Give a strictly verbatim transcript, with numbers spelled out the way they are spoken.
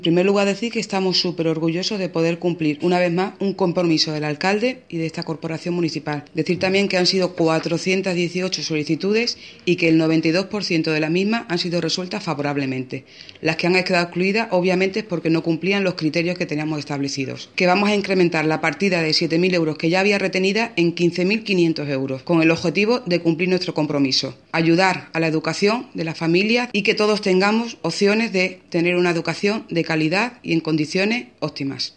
En primer lugar, decir que estamos súper orgullosos de poder cumplir una vez más un compromiso del alcalde y de esta corporación municipal. Decir también que han sido cuatrocientas dieciocho solicitudes y que el noventa y dos por ciento de las mismas han sido resueltas favorablemente. Las que han quedado excluidas, obviamente, es porque no cumplían los criterios que teníamos establecidos. Que vamos a incrementar la partida de siete mil euros que ya había retenida en quince mil quinientos euros, con el objetivo de cumplir nuestro compromiso. Ayudar a la educación de las familias y que todos tengamos opciones de tener una educación de calidad y en condiciones óptimas.